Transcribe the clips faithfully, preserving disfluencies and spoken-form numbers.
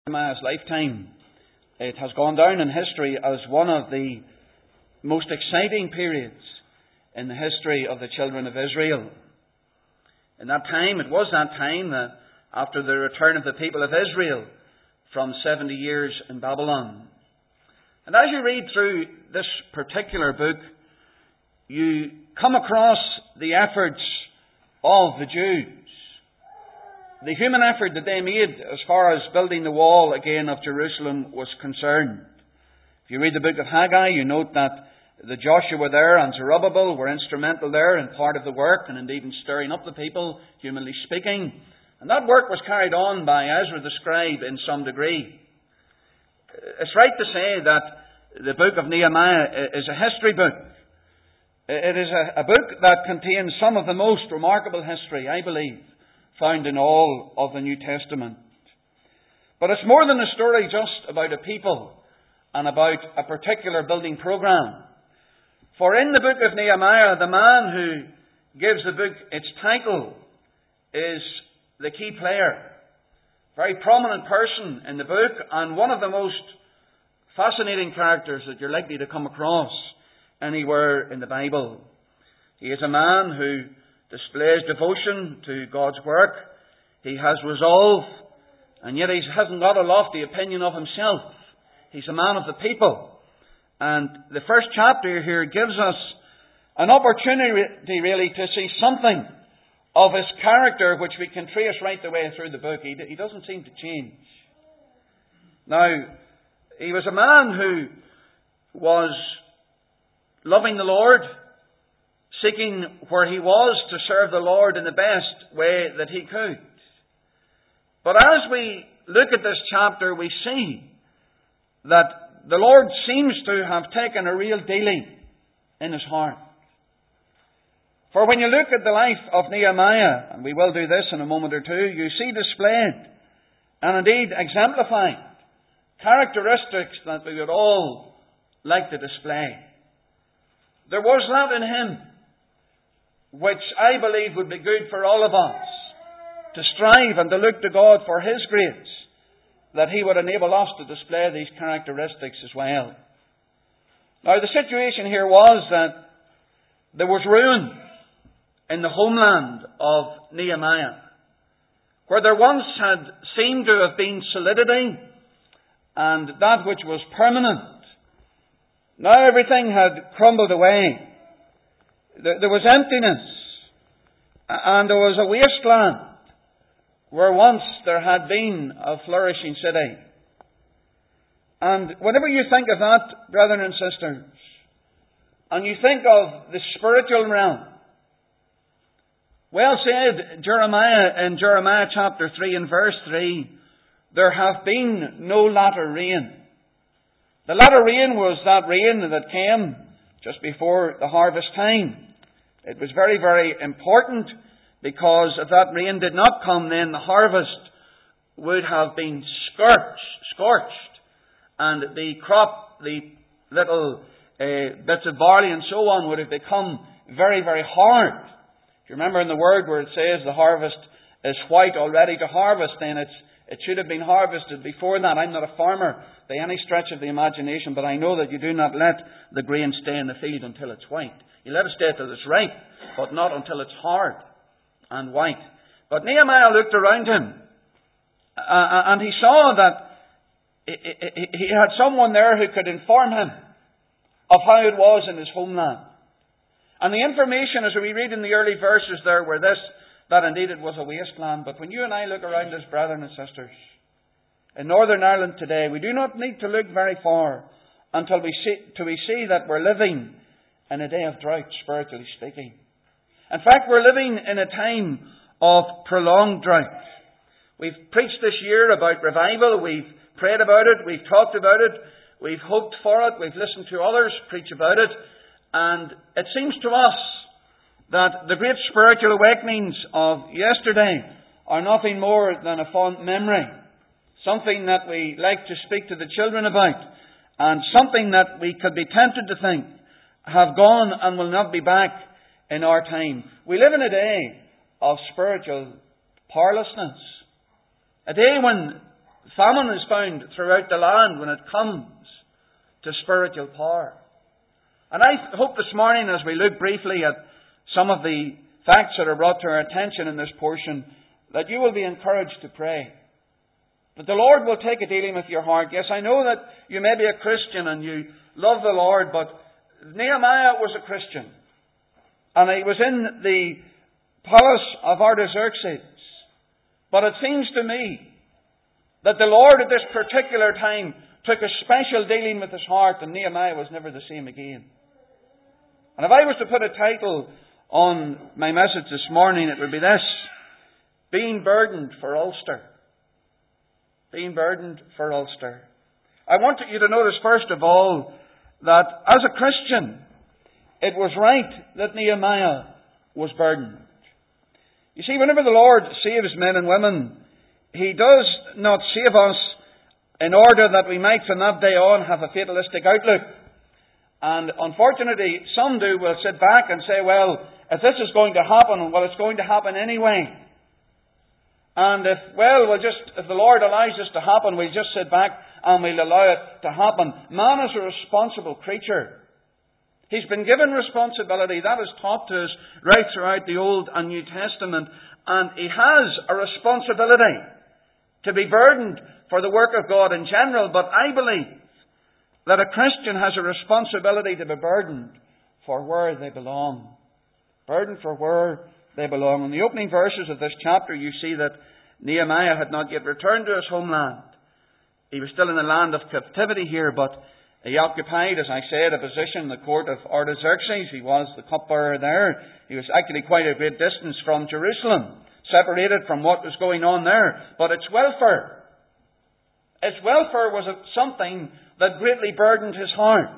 Nehemiah's lifetime, it has gone down in history as one of the most exciting periods in the history of the children of Israel. In that time, it was that time that after the return of the people of Israel from seventy years in Babylon. And as you read through this particular book, you come across the efforts of the Jews. The human effort that they made as far as building the wall again of Jerusalem was concerned. If you read the book of Haggai, you note that the Joshua there and Zerubbabel were instrumental there in part of the work, and indeed in stirring up the people, humanly speaking. And that work was carried on by Ezra the scribe in some degree. It's right to say that the book of Nehemiah is a history book. It is a, a book that contains some of the most remarkable history, I believe, found in all of the New Testament. But it's more than a story just about a people and about a particular building program. For in the book of Nehemiah, the man who gives the book its title is the key player. Very prominent person in the book, and one of the most fascinating characters that you're likely to come across anywhere in the Bible. He is a man who displays devotion to God's work. He has resolve, and yet he hasn't got a lofty opinion of himself. He's a man of the people. And the first chapter here gives us an opportunity really to see something of his character, which we can trace right the way through the book. He, he doesn't seem to change. Now, he was a man who was loving the Lord, seeking where he was to serve the Lord in the best way that he could. But as we look at this chapter, we see that the Lord seems to have taken a real dealing in his heart. For when you look at the life of Nehemiah, and we will do this in a moment or two, you see displayed, and indeed exemplified, characteristics that we would all like to display. There was that in him which I believe would be good for all of us, to strive and to look to God for His grace, that He would enable us to display these characteristics as well. Now, the situation here was that there was ruin in the homeland of Nehemiah, where there once had seemed to have been solidity and that which was permanent. Now everything had crumbled away. There was emptiness, and there was a wasteland where once there had been a flourishing city. And whenever you think of that, brethren and sisters, and you think of the spiritual realm, well said Jeremiah in Jeremiah chapter three and verse three, there hath been no latter rain. The latter rain was that rain that came just before the harvest time. It was very, very important, because if that rain did not come, then the harvest would have been scorched, scorched, and the crop, the little uh, bits of barley and so on, would have become very, very hard. If you remember in the Word where it says the harvest is white, already to harvest, then it's it should have been harvested before that. I'm not a farmer by any stretch of the imagination, but I know that you do not let the grain stay in the field until it's white. You let it stay till it's ripe, but not until it's hard and white. But Nehemiah looked around him, uh, and he saw that he had someone there who could inform him of how it was in his homeland. And the information, as we read in the early verses there, were this, that indeed it was a wasteland. But when you and I look around us, brethren and sisters, in Northern Ireland today, we do not need to look very far until we see, till we see that we're living in a day of drought, spiritually speaking. In fact, we're living in a time of prolonged drought. We've preached this year about revival. We've prayed about it. We've talked about it. We've hoped for it. We've listened to others preach about it. And it seems to us that the great spiritual awakenings of yesterday are nothing more than a fond memory. Something that we like to speak to the children about. And something that we could be tempted to think have gone and will not be back in our time. We live in a day of spiritual powerlessness. A day when Famine is found throughout the land when it comes to spiritual power. And I hope this morning, as we look briefly at some of the facts that are brought to our attention in this portion, that you will be encouraged to pray. That the Lord will take a dealing with your heart. Yes, I know that you may be a Christian and you love the Lord, but Nehemiah was a Christian. And he was in the palace of Artaxerxes. But it seems to me that the Lord at this particular time took a special dealing with his heart, and Nehemiah was never the same again. And if I was to put a title on my message this morning, it would be this: Being Burdened for Ulster. Being burdened for Ulster. I want you to notice, first of all, that as a Christian, it was right that Nehemiah was burdened. You see, whenever the Lord saves men and women, He does not save us in order that we might from that day on have a fatalistic outlook. And unfortunately, some do will sit back and say, well, if this is going to happen, well, it's going to happen anyway. And if, well, we'll just, if the Lord allows this to happen, we'll just sit back and we'll allow it to happen. Man is a responsible creature. He's been given responsibility. That is taught to us right throughout the Old and New Testament. And he has a responsibility to be burdened for the work of God in general. But I believe that a Christian has a responsibility to be burdened for where they belong. Burdened for where they belong. In the opening verses of this chapter, you see that Nehemiah had not yet returned to his homeland. He was still in the land of captivity here, but he occupied, as I said, a position in the court of Artaxerxes. He was the cupbearer there. He was actually quite a great distance from Jerusalem, separated from what was going on there. But its welfare, its welfare was something that greatly burdened his heart.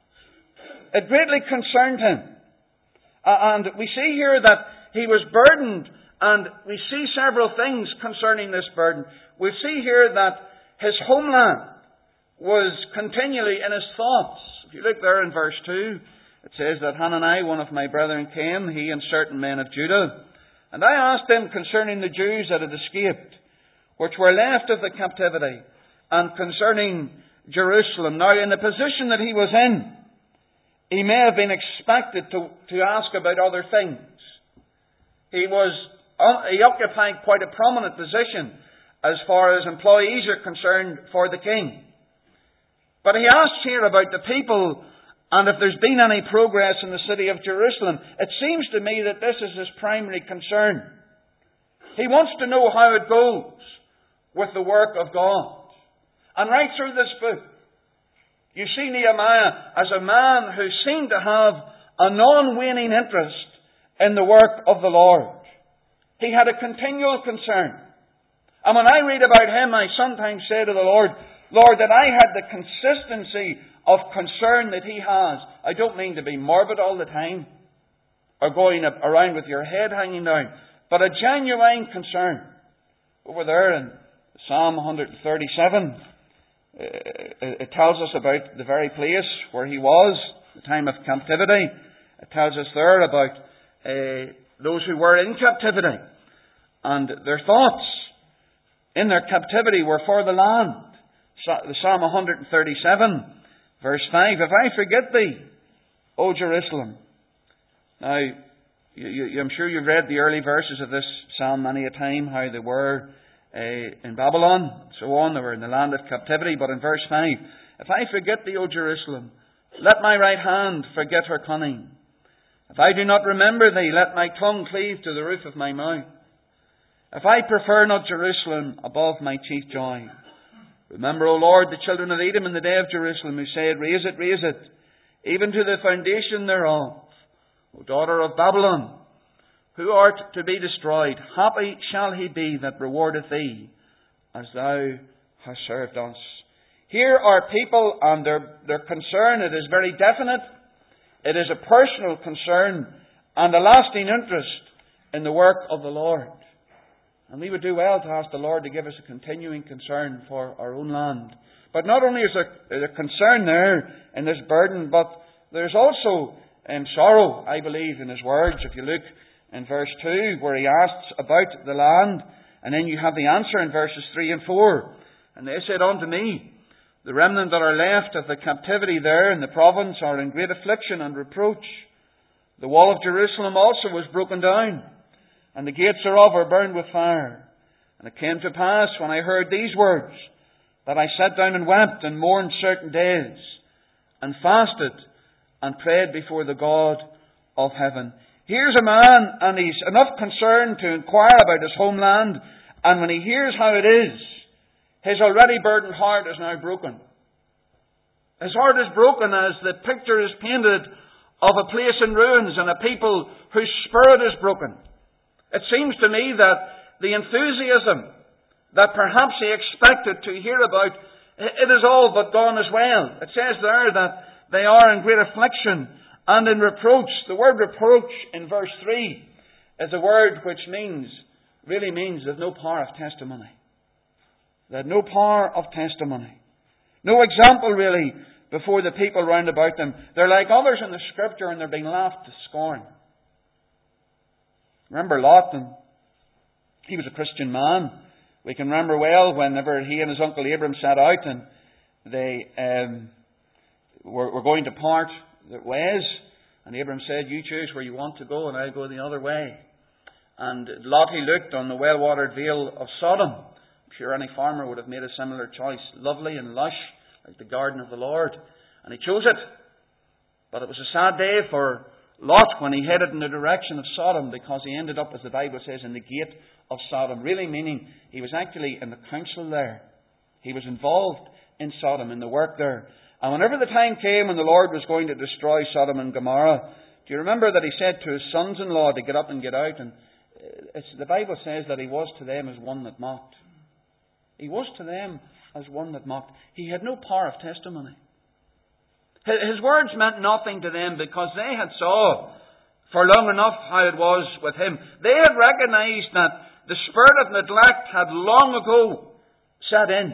It greatly concerned him. Uh, and we see here that he was burdened, and we see several things concerning this burden. We see here that his homeland was continually in his thoughts. If you look there in verse two, it says that Hanani, one of my brethren, came, he and certain men of Judah. And I asked them concerning the Jews that had escaped, which were left of the captivity, and concerning Jerusalem. Now, in the position that he was in, he may have been expected to, to ask about other things. He was, he occupied quite a prominent position as far as employees are concerned for the king. But he asks here about the people and if there's been any progress in the city of Jerusalem. It seems to me that this is his primary concern. He wants to know how it goes with the work of God. And right through this book, you see Nehemiah as a man who seemed to have a non-waning interest in the work of the Lord. He had a continual concern. And when I read about him, I sometimes say to the Lord, Lord, that I had the consistency of concern that he has. I don't mean to be morbid all the time, or going around with your head hanging down, but a genuine concern. Over there in Psalm one thirty-seven, it tells us about the very place where he was, the time of captivity. It tells us there about uh, those who were in captivity, and their thoughts in their captivity were for the land. The Psalm one thirty-seven, verse five, if I forget thee, O Jerusalem. Now, you, you, I'm sure you've read the early verses of this psalm many a time, how they were uh, in Babylon, so on. They were in the land of captivity. But in verse five, if I forget thee, O Jerusalem, let my right hand forget her cunning. If I do not remember thee, let my tongue cleave to the roof of my mouth. If I prefer not Jerusalem above my chief joy. Remember, O Lord, the children of Edom in the day of Jerusalem, who said, raise it, raise it, even to the foundation thereof. O daughter of Babylon, who art to be destroyed, happy shall he be that rewardeth thee, as thou hast served us. Here are people, and their, their concern, it is very definite. It is a personal concern and a lasting interest in the work of the Lord. And we would do well to ask the Lord to give us a continuing concern for our own land. But not only is there a concern there in this burden, but there's also um, sorrow, I believe, in his words. If you look in verse two, where he asks about the land, and then you have the answer in verses three and four. And they said unto me, the remnant that are left of the captivity there in the province are in great affliction and reproach. The wall of Jerusalem also was broken down, and the gates thereof are burned with fire. And it came to pass, when I heard these words, that I sat down and wept and mourned certain days, and fasted and prayed before the God of heaven. Here's a man, and he's enough concerned to inquire about his homeland, and when he hears how it is, his already burdened heart is now broken. His heart is broken as the picture is painted of a place in ruins and a people whose spirit is broken. It seems to me that the enthusiasm that perhaps he expected to hear about, it is all but gone as well. It says there that they are in great affliction and in reproach. The word reproach in verse three is a word which means, really means there's no power of testimony. They had no power of testimony. No example, really, before the people round about them. They're like others in the Scripture, and they're being laughed to scorn. Remember Lot, and he was a Christian man. We can remember well whenever he and his uncle Abram set out, and they um, were, were going to part their ways. And Abram said, you choose where you want to go, and I'll go the other way. And Lot, he looked on the well-watered vale of Sodom. I'm sure any farmer would have made a similar choice. Lovely and lush, like the garden of the Lord. And he chose it. But it was a sad day for Lot when he headed in the direction of Sodom, because he ended up, as the Bible says, in the gate of Sodom. Really meaning he was actually in the council there. He was involved in Sodom, in the work there. And whenever the time came when the Lord was going to destroy Sodom and Gomorrah, do you remember that he said to his sons-in-law to get up and get out? And it's, the Bible says that he was to them as one that mocked. He was to them as one that mocked. He had no power of testimony. His words meant nothing to them because they had saw for long enough how it was with him. They had recognized that the spirit of neglect had long ago set in.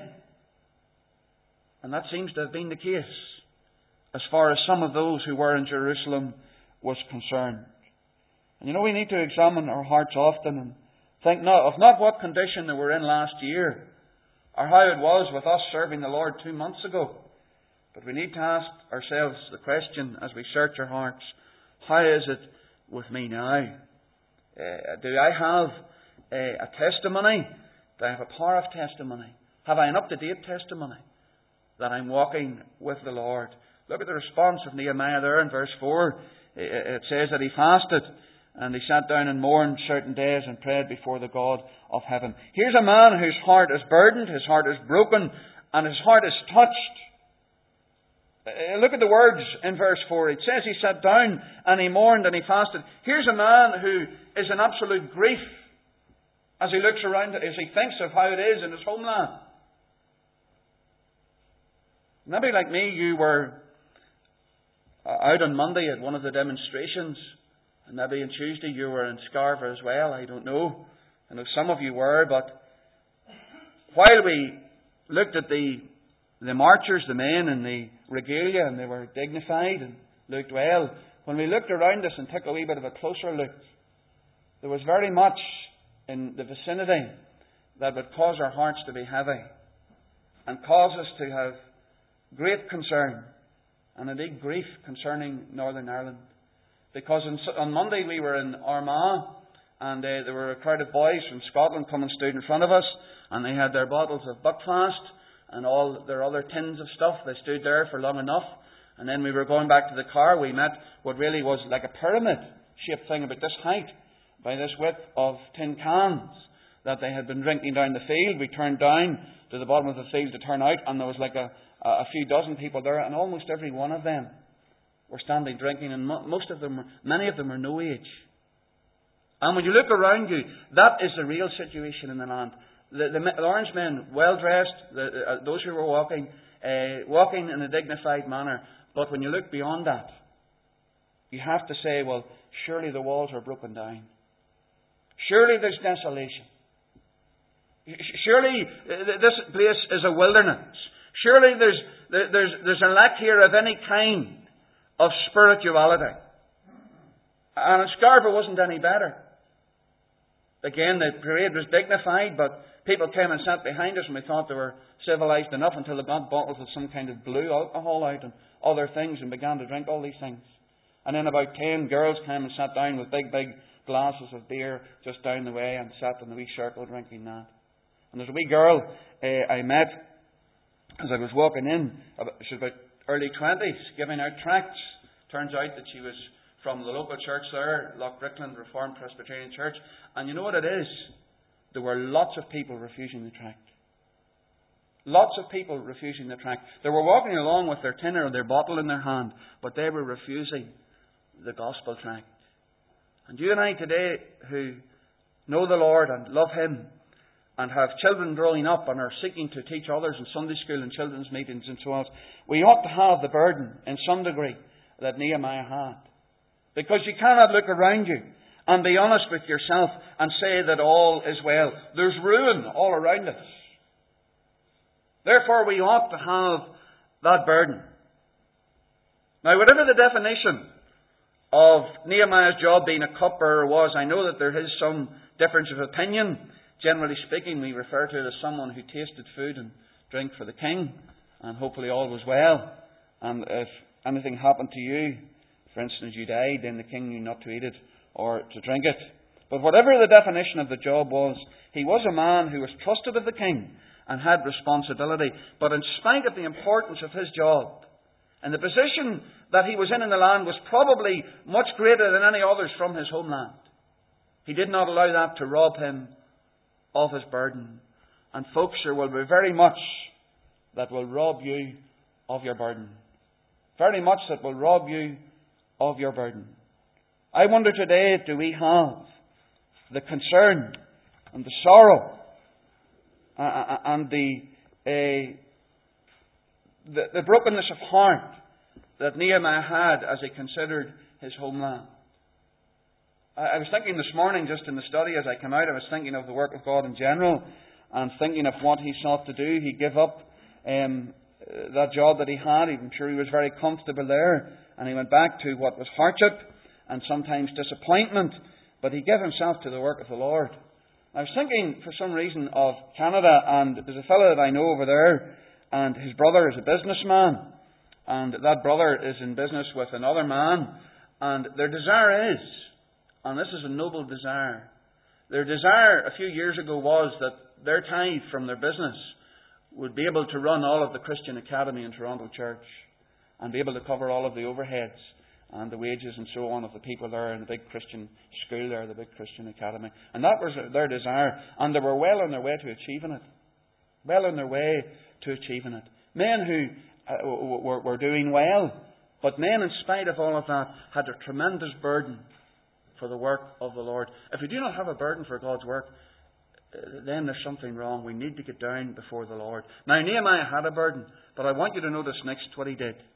And that seems to have been the case as far as some of those who were in Jerusalem was concerned. And you know, we need to examine our hearts often and think not, of not what condition they were in last year, or how it was with us serving the Lord two months ago. But we need to ask ourselves the question as we search our hearts, how is it with me now? Uh, do I have a, a testimony? Do I have a power of testimony? Have I an up-to-date testimony that I'm walking with the Lord? Look at the response of Nehemiah there in verse four. It says that he fasted and he sat down and mourned certain days and prayed before the God of heaven. Here's a man whose heart is burdened, his heart is broken, and his heart is touched. Uh, look at the words in verse four. It says he sat down and he mourned and he fasted. Here's a man who is in absolute grief as he looks around, as he thinks of how it is in his homeland. Maybe like me, you were out on Monday at one of the demonstrations, and maybe on Tuesday you were in Scarborough as well. I don't know. I know some of you were, but while we looked at the the marchers, the men in the regalia, and they were dignified and looked well, when we looked around us and took a wee bit of a closer look, there was very much in the vicinity that would cause our hearts to be heavy and cause us to have great concern and indeed grief concerning Northern Ireland. Because in, on Monday we were in Armagh, and uh, there were a crowd of boys from Scotland come and stood in front of us, and they had their bottles of Buckfast and all their other tins of stuff. They stood there for long enough, and then we were going back to the car. We met what really was like a pyramid-shaped thing about this height, by this width, of tin cans that they had been drinking down the field. We turned down to the bottom of the field to turn out, and there was like a, a few dozen people there, and almost every one of them were standing drinking, and most of them, many of them are no age. And when you look around you, that is the real situation in the land. The, the, the orange men, well dressed, the, uh, those who were walking, uh, walking in a dignified manner. But when you look beyond that, you have to say, well, surely the walls are broken down. Surely there's desolation. Surely this place is a wilderness. Surely there's there's there's a lack here of any kind of spirituality. And Scarborough wasn't any better. Again, the parade was dignified, but people came and sat behind us and we thought they were civilized enough until they got bottles of some kind of blue alcohol out and other things and began to drink all these things. And then about ten girls came and sat down with big, big glasses of beer just down the way and sat in the wee circle drinking that. And there's a wee girl uh, I met as I was walking in. She was about early twenties, giving out tracts. Turns out that she was from the local church there, Loch Brickland Reformed Presbyterian Church. And you know what it is? There were lots of people refusing the tract. Lots of people refusing the tract. They were walking along with their tin or their bottle in their hand, but they were refusing the gospel tract. And you and I today who know the Lord and love Him and have children growing up and are seeking to teach others in Sunday school and children's meetings and so on, we ought to have the burden in some degree that Nehemiah had. Because you cannot look around you and be honest with yourself and say that all is well. There's ruin all around us. Therefore, we ought to have that burden. Now, whatever the definition of Nehemiah's job being a cupbearer was, I know that there is some difference of opinion. Generally speaking, we refer to it as someone who tasted food and drink for the king, and hopefully all was well. And if anything happened to you, for instance, you died, then the king knew not to eat it or to drink it. But whatever the definition of the job was, he was a man who was trusted of the king and had responsibility. But in spite of the importance of his job, and the position that he was in in the land was probably much greater than any others from his homeland, he did not allow that to rob him of his burden. And folks, there will be very much that will rob you of your burden. Very much that will rob you of your burden. I wonder today, do we have the concern and the sorrow uh, and the, uh, the the brokenness of heart that Nehemiah had as he considered his homeland? I, I was thinking this morning, just in the study as I came out, I was thinking of the work of God in general and thinking of what he sought to do. He gave up um, that job that he had. I'm sure he was very comfortable there. And he went back to what was hardship and sometimes disappointment. But he gave himself to the work of the Lord. I was thinking, for some reason, of Canada. And there's a fellow that I know over there. And his brother is a businessman. And that brother is in business with another man. And their desire is, and this is a noble desire, their desire a few years ago was that their tithe from their business would be able to run all of the Christian Academy in Toronto Church and be able to cover all of the overheads and the wages and so on of the people there in the big Christian school there, the big Christian Academy. And that was their desire. And they were well on their way to achieving it. Well on their way to achieving it. Men who uh, were, were doing well, but men, in spite of all of that, had a tremendous burden for the work of the Lord. If we do not have a burden for God's work, then there's something wrong. We need to get down before the Lord. Now, Nehemiah had a burden, but I want you to notice next what he did.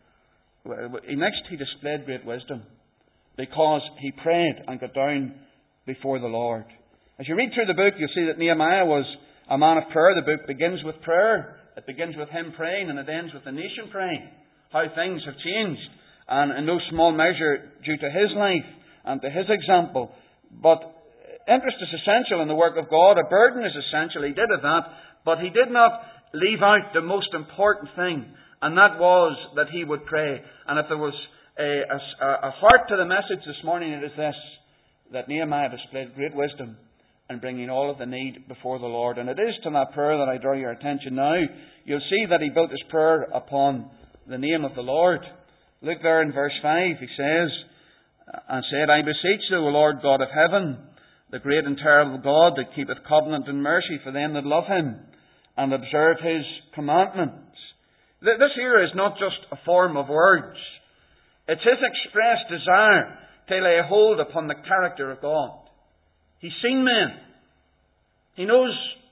Next, he displayed great wisdom because he prayed and got down before the Lord. As you read through the book, you'll see that Nehemiah was a man of prayer. The book begins with prayer. It begins with him praying and it ends with the nation praying. How things have changed, and in no small measure due to his life and to his example. But interest is essential in the work of God. A burden is essential. He did of that, but he did not leave out the most important thing. And that was that he would pray. And if there was a, a, a heart to the message this morning, it is this: that Nehemiah displayed great wisdom in bringing all of the need before the Lord. And it is to that prayer that I draw your attention now. You'll see that he built his prayer upon the name of the Lord. Look there in verse five. He says, and said, I beseech thee, O Lord God of heaven, the great and terrible God that keepeth covenant and mercy for them that love him and observe his commandments. This here is not just a form of words. It's his expressed desire to lay hold upon the character of God. He's seen men. He knows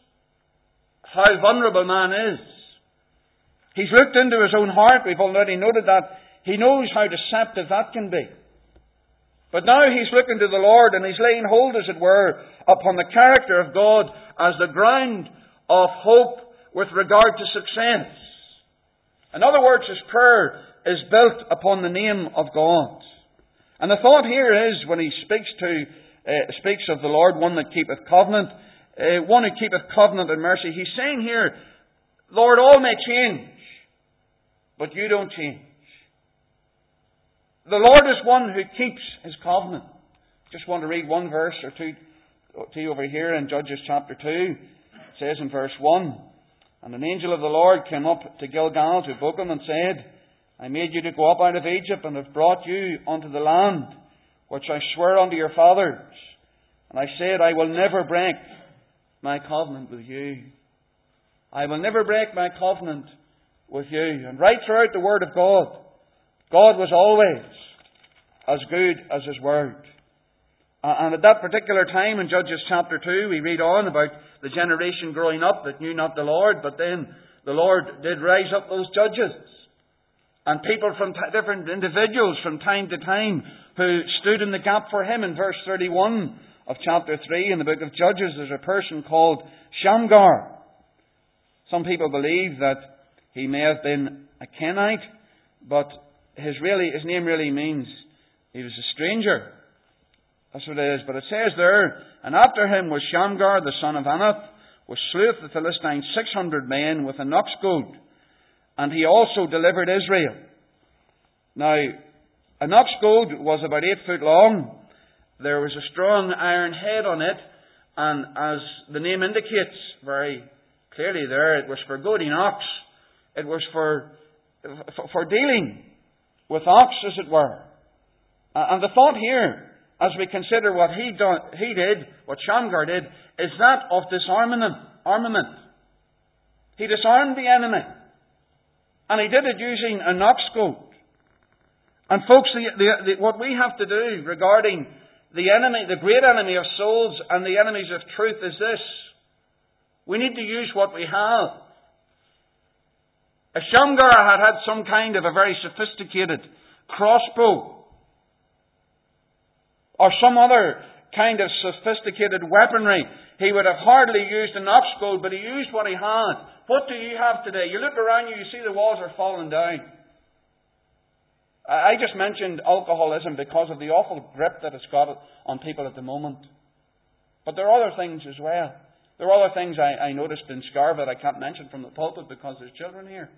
how vulnerable man is. He's looked into his own heart. We've already noted that. He knows how deceptive that can be. But now he's looking to the Lord and he's laying hold, as it were, upon the character of God as the ground of hope with regard to success. In other words, his prayer is built upon the name of God. And the thought here is, when he speaks to uh, speaks of the Lord, one that keepeth covenant, uh, one who keepeth covenant and mercy. He's saying here, Lord, all may change, but you don't change. The Lord is one who keeps His covenant. Just want to read one verse or two to you over here in Judges chapter two. It says in verse one, And an angel of the Lord came up to Gilgal to Bochum and said, I made you to go up out of Egypt and have brought you unto the land which I swore unto your fathers. And I said, I will never break my covenant with you. I will never break my covenant with you. And right throughout the Word of God, God was always as good as His Word. And at that particular time in Judges chapter two, we read on about the generation growing up that knew not the Lord, but then the Lord did rise up those judges. And people from t- different individuals from time to time who stood in the gap for Him. In verse thirty-one of chapter three in the book of Judges, there's a person called Shamgar. Some people believe that he may have been a Kenite, but his really his name really means he was a stranger. That's what it is. But it says there, And after him was Shamgar, the son of Anath, which slew of the Philistines six hundred men with an ox goad. And he also delivered Israel. Now, an ox goad was about eight foot long. There was a strong iron head on it. And as the name indicates very clearly there, it was for goading ox. It was for, for, for dealing with ox, as it were. And the thought here, as we consider what he, done, he did, what Shamgar did, is that of disarmament. Armament. He disarmed the enemy. And he did it using an ox goad. And folks, the, the, the, what we have to do regarding the enemy, the great enemy of souls and the enemies of truth is this. We need to use what we have. If Shamgar had had some kind of a very sophisticated crossbow, or some other kind of sophisticated weaponry, he would have hardly used an ox goad, but he used what he had. What do you have today? You look around you, you see the walls are falling down. I just mentioned alcoholism because of the awful grip that it's got on people at the moment. But there are other things as well. There are other things I, I noticed in Scarva that I can't mention from the pulpit because there's children here.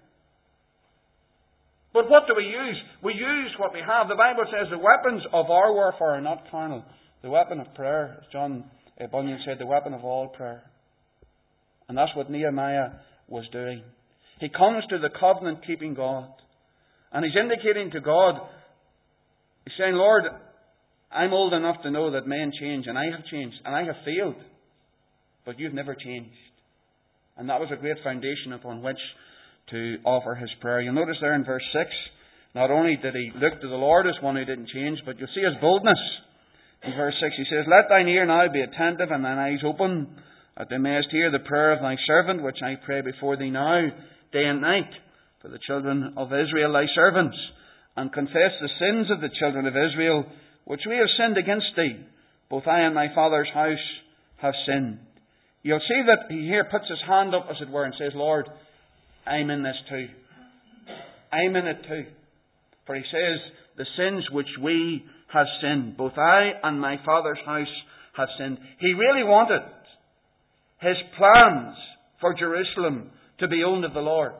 But what do we use? We use what we have. The Bible says the weapons of our warfare are not carnal. The weapon of prayer, as John Bunyan said, the weapon of all prayer. And that's what Nehemiah was doing. He comes to the covenant-keeping God. And he's indicating to God, he's saying, Lord, I'm old enough to know that men change, and I have changed, and I have failed. But you've never changed. And that was a great foundation upon which to offer his prayer. You'll notice there in verse six, not only did he look to the Lord as one who didn't change, but you'll see his boldness. In verse six he says, Let thine ear now be attentive and thine eyes open, that thou mayest hear the prayer of thy servant, which I pray before thee now, day and night, for the children of Israel thy servants, and confess the sins of the children of Israel, which we have sinned against thee. Both I and my father's house have sinned. You'll see that he here puts his hand up, as it were, and says, Lord, I'm in this too. I'm in it too. For he says, the sins which we have sinned, both I and my father's house have sinned. He really wanted his plans for Jerusalem to be owned of the Lord.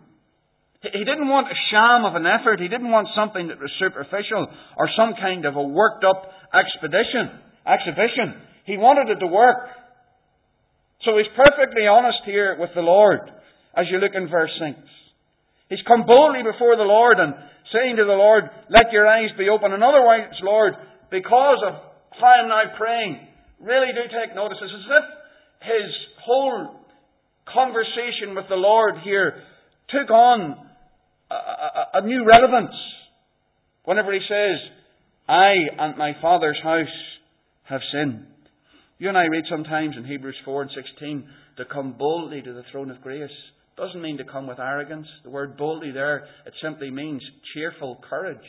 He didn't want a sham of an effort. He didn't want something that was superficial or some kind of a worked up expedition, exhibition. He wanted it to work. So he's perfectly honest here with the Lord. As you look in verse six. He's come boldly before the Lord and saying to the Lord, let your eyes be open. And otherwise, Lord, because of how I'm now praying, really do take notice. It's as if his whole conversation with the Lord here took on a, a, a new relevance. Whenever he says, I and my father's house have sinned. You and I read sometimes in Hebrews four and sixteen to come boldly to the throne of grace. Doesn't mean to come with arrogance. The word boldly there, it simply means cheerful courage.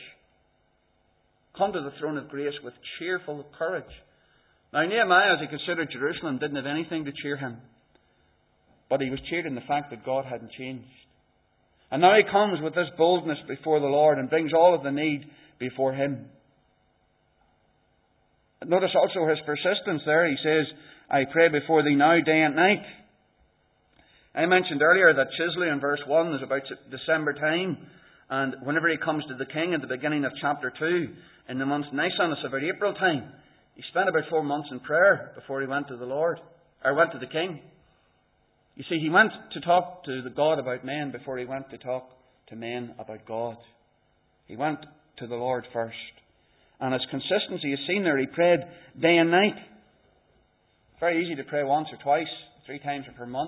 Come to the throne of grace with cheerful courage. Now Nehemiah, as he considered Jerusalem, didn't have anything to cheer him. But he was cheered in the fact that God hadn't changed. And now he comes with this boldness before the Lord and brings all of the need before him. Notice also his persistence there. He says, I pray before thee now, day and night. I mentioned earlier that Chisley in verse one is about December time. And whenever he comes to the king at the beginning of chapter two, in the month Nisan, it's about April time. He spent about four months in prayer before he went to the Lord, or went to the king. You see, he went to talk to the God about men before he went to talk to men about God. He went to the Lord first. And his consistency is seen there. He prayed day and night. It's very easy to pray once or twice, three times or per month.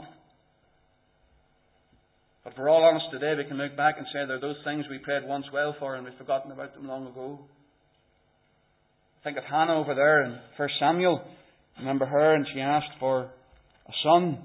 But if we're all honest today, we can look back and say there are those things we prayed once well for and we've forgotten about them long ago. Think of Hannah over there in First Samuel. Remember her, and she asked for a son.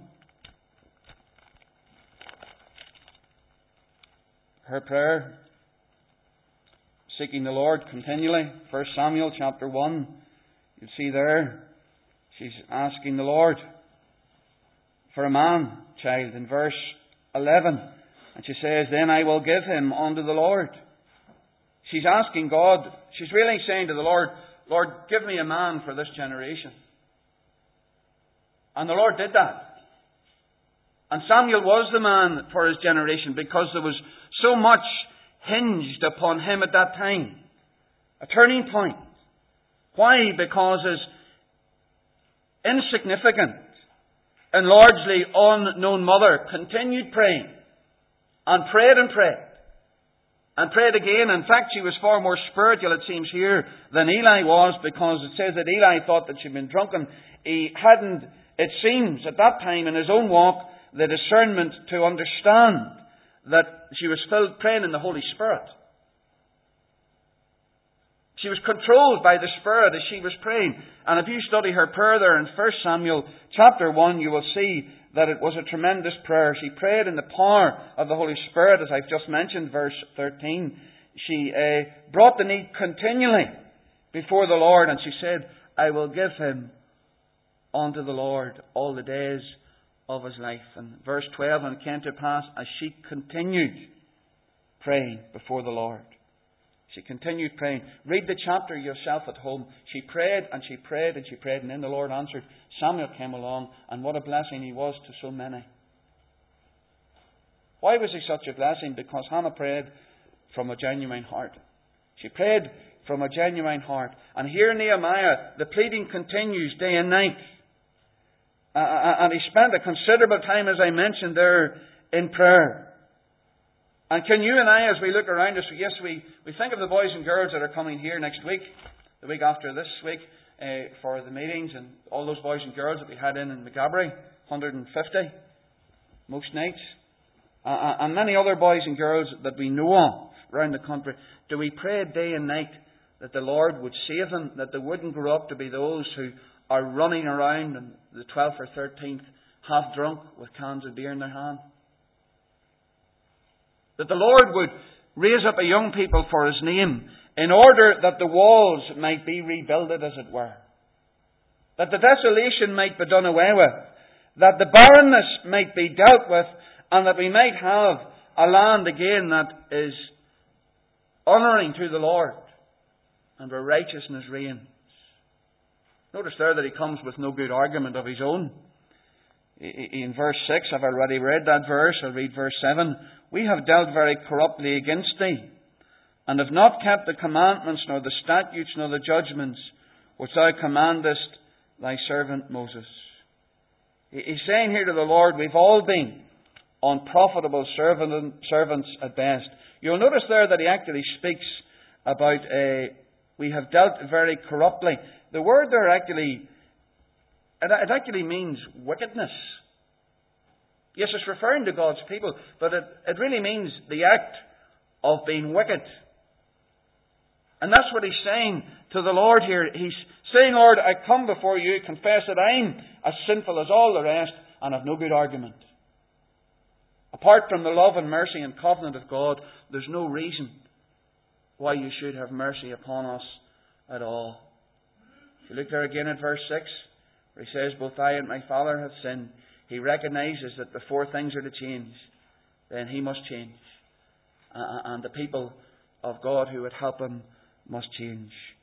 Her prayer, seeking the Lord continually. First Samuel chapter one. You'll see there, she's asking the Lord for a man child in verse eleven. And she says, then I will give him unto the Lord. She's asking God, she's really saying to the Lord, Lord, give me a man for this generation. And the Lord did that. And Samuel was the man for his generation because there was so much hinged upon him at that time. A turning point. Why? Because his insignificant and largely unknown mother continued praying. And prayed and prayed. And prayed again. In fact, she was far more spiritual, it seems here, than Eli was, because it says that Eli thought that she'd been drunken. He hadn't, it seems, at that time in his own walk, the discernment to understand that she was filled praying in the Holy Spirit. She was controlled by the Spirit as she was praying. And if you study her prayer there in First Samuel chapter one, you will see that it was a tremendous prayer. She prayed in the power of the Holy Spirit, as I've just mentioned, verse thirteen. She uh, brought the need continually before the Lord, and she said, I will give him unto the Lord all the days of his life. And verse twelve, and it came to pass as she continued praying before the Lord. She continued praying. Read the chapter yourself at home. She prayed and she prayed and she prayed, and then the Lord answered. Samuel came along, and what a blessing he was to so many. Why was he such a blessing? Because Hannah prayed from a genuine heart. She prayed from a genuine heart. And here in Nehemiah, the pleading continues day and night. Uh, and he spent a considerable time, as I mentioned there, in prayer. And can you and I, as we look around us, yes, we, we think of the boys and girls that are coming here next week, the week after this week, uh, for the meetings, and all those boys and girls that we had in in McGabry, one hundred fifty, most nights, uh, and many other boys and girls that we know of around the country. Do we pray day and night that the Lord would save them, that they wouldn't grow up to be those who are running around on the twelfth or thirteenth, half drunk with cans of beer in their hand? That the Lord would raise up a young people for His name, in order that the walls might be rebuilded, as it were. That the desolation might be done away with. That the barrenness might be dealt with, and that we might have a land again that is honouring to the Lord, and where righteousness reigns. Notice there that he comes with no good argument of his own. In verse six, I've already read that verse. I'll read verse seven. We have dealt very corruptly against thee, and have not kept the commandments, nor the statutes, nor the judgments, which thou commandest thy servant Moses. He's saying here to the Lord, we've all been unprofitable servant, servants at best. You'll notice there that he actually speaks about a, we have dealt very corruptly. The word there actually, it actually means wickedness. Yes, it's referring to God's people, but it, it really means the act of being wicked. And that's what he's saying to the Lord here. He's saying, Lord, I come before you, confess that I'm as sinful as all the rest, and have no good argument. Apart from the love and mercy and covenant of God, there's no reason why you should have mercy upon us at all. If you look there again at verse six, where he says, both I and my father have sinned. He recognizes that before things are to change, then he must change. Uh, and the people of God who would help him must change.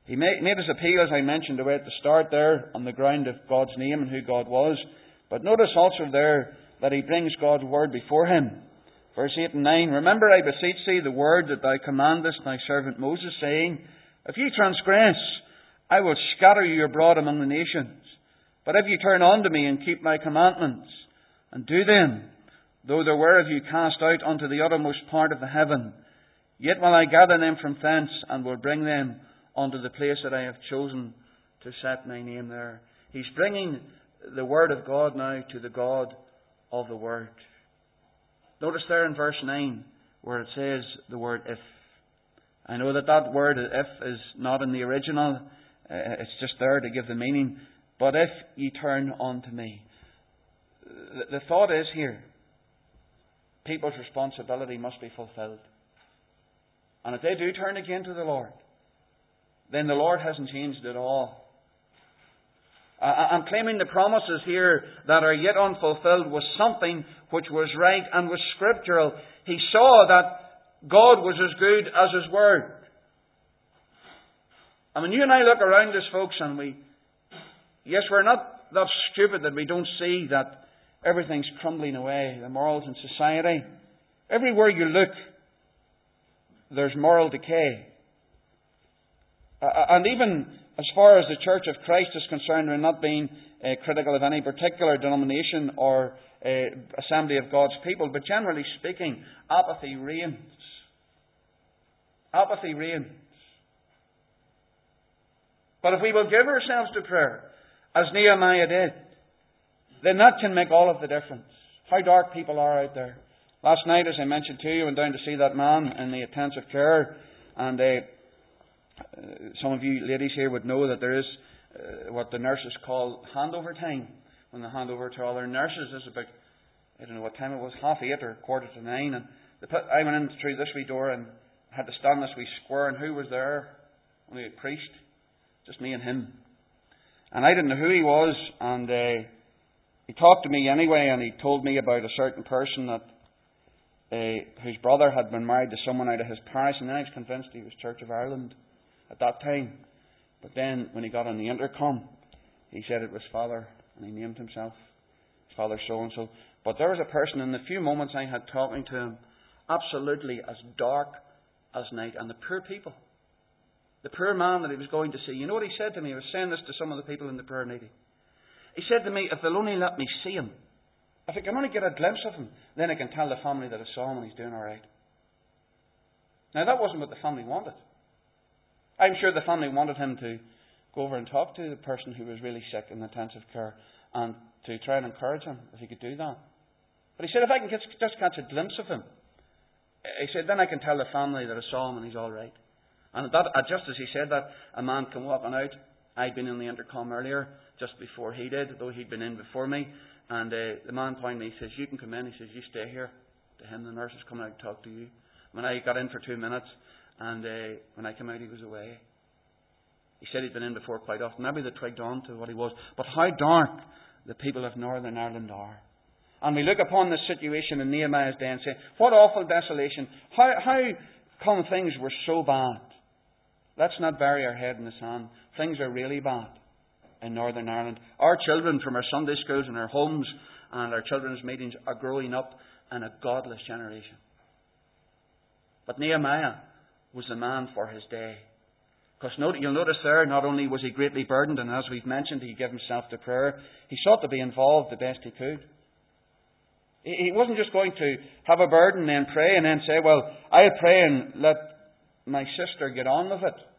He made, made his appeal, as I mentioned away at the start there, on the ground of God's name and who God was. But notice also there that he brings God's word before him. Verse eight and nine, Remember, I beseech thee, the word that thou commandest thy servant Moses, saying, If ye transgress, I will scatter you abroad among the nations. But if ye turn unto me and keep my commandments, and do them, though there were of you cast out unto the uttermost part of the heaven, yet will I gather them from thence, and will bring them unto the place that I have chosen to set my name there. He's bringing the word of God now to the God of the word. Notice there in verse nine where it says the word if. I know that that word if is not in the original. Uh, it's just there to give the meaning. But if ye turn unto me. The, the thought is here, people's responsibility must be fulfilled. And if they do turn again to the Lord, then the Lord hasn't changed at all. I'm claiming the promises here that are yet unfulfilled was something which was right and was scriptural. He saw that God was as good as His Word. I mean, you and I look around us, folks, and we... Yes, we're not that stupid that we don't see that everything's crumbling away, the morals in society. Everywhere you look, there's moral decay. Uh, and even as far as the Church of Christ is concerned, we're not being uh, critical of any particular denomination or uh, assembly of God's people, but generally speaking, apathy reigns. Apathy reigns. But if we will give ourselves to prayer, as Nehemiah did, then that can make all of the difference. How dark people are out there. Last night, as I mentioned to you, I went down to see that man in the intensive care, and uh, Uh, some of you ladies here would know that there is uh, what the nurses call handover time. When they hand over to other nurses, it's about, I don't know what time it was, half eight or quarter to nine. And they put, I went in through this wee door and had to stand this wee square. And who was there? Only a priest. Just me and him. And I didn't know who he was. And uh, he talked to me anyway, and he told me about a certain person that uh, whose brother had been married to someone out of his parish. And then I was convinced he was Church of Ireland at that time. But then when he got on the intercom, he said it was Father, and he named himself Father so-and-so. But there was a person in the few moments I had talking to him, absolutely as dark as night. And the poor people, the poor man that he was going to see, you know what he said to me? I was saying this to some of the people in the prayer meeting. He said to me, if they'll only let me see him, if I can only get a glimpse of him, then I can tell the family that I saw him and he's doing all right. Now that wasn't what the family wanted. I'm sure the family wanted him to go over and talk to the person who was really sick in intensive care and to try and encourage him if he could do that. But he said, if I can get, just catch a glimpse of him, he said, then I can tell the family that I saw him and he's all right. And that, just as he said that, a man came walking out. I'd been in the intercom earlier, just before he did, though he'd been in before me. And uh, the man pointed me, he says, you can come in. He says, you stay here. To him, the nurse is coming out to talk to you. When I got in for two minutes, And uh, when I came out, he was away. He said he'd been in before quite often. Maybe they twigged on to what he was. But how dark the people of Northern Ireland are. And we look upon this situation in Nehemiah's day and say, what awful desolation. How, how come things were so bad? Let's not bury our head in the sand. Things are really bad in Northern Ireland. Our children from our Sunday schools and our homes and our children's meetings are growing up in a godless generation. But Nehemiah was the man for his day. Because you'll notice there, not only was he greatly burdened, and as we've mentioned, he gave himself to prayer, he sought to be involved the best he could. He wasn't just going to have a burden and then pray and then say, well, I'll pray and let my sister get on with it.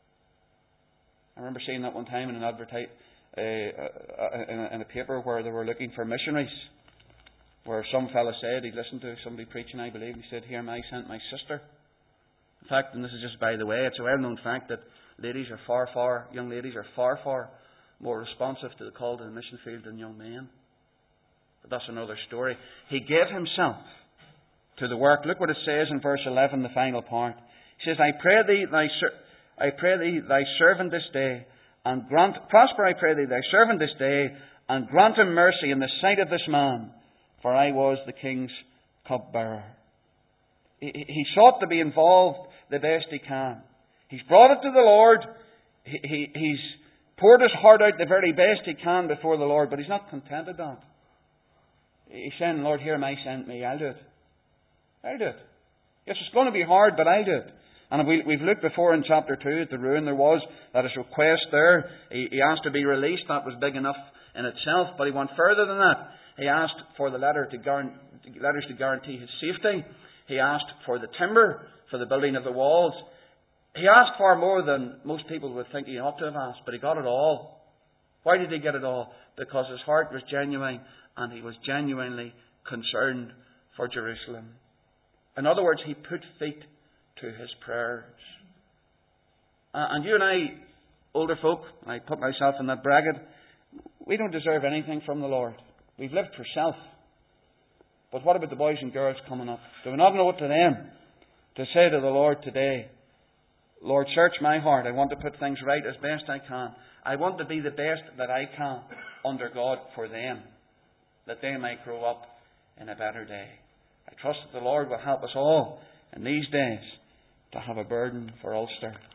I remember seeing that one time in an advertise, uh, uh, in, a, in a paper where they were looking for missionaries, where some fellow said, he'd listened to somebody preaching, I believe, he said, here I sent my sister. In fact, and this is just by the way, it's a well-known fact that ladies are far, far, young ladies are far, far more responsive to the call to the mission field than young men. But that's another story. He gave himself to the work. Look what it says in verse eleven, the final part. He says, I pray thee, thy, I pray thee, thy servant this day, and grant, prosper I pray thee, thy servant this day, and grant him mercy in the sight of this man, for I was the king's cupbearer. He, he sought to be involved the best he can. He's brought it to the Lord. he, he, he's poured his heart out the very best he can before the Lord, but he's not contented on it. He's saying, Lord, here am I, send me. I'll do it. I'll do it. Yes, it's going to be hard, but I'll do it. And we, we've looked before in chapter two at the ruin there was, that his request there, he, he asked to be released. That was big enough in itself, but he went further than that. He asked for the letter to guarantee, letters to guarantee his safety. He asked for the timber for the building of the walls. He asked far more than most people would think he ought to have asked, but he got it all. Why did he get it all? Because his heart was genuine, and he was genuinely concerned for Jerusalem. In other words, he put feet to his prayers. Uh, and you and I, older folk, I put myself in that bracket, we don't deserve anything from the Lord. We've lived for self. But what about the boys and girls coming up? Do we not know what to them to say to the Lord today? Lord, search my heart. I want to put things right as best I can. I want to be the best that I can under God for them, that they might grow up in a better day. I trust that the Lord will help us all in these days to have a burden for Ulster.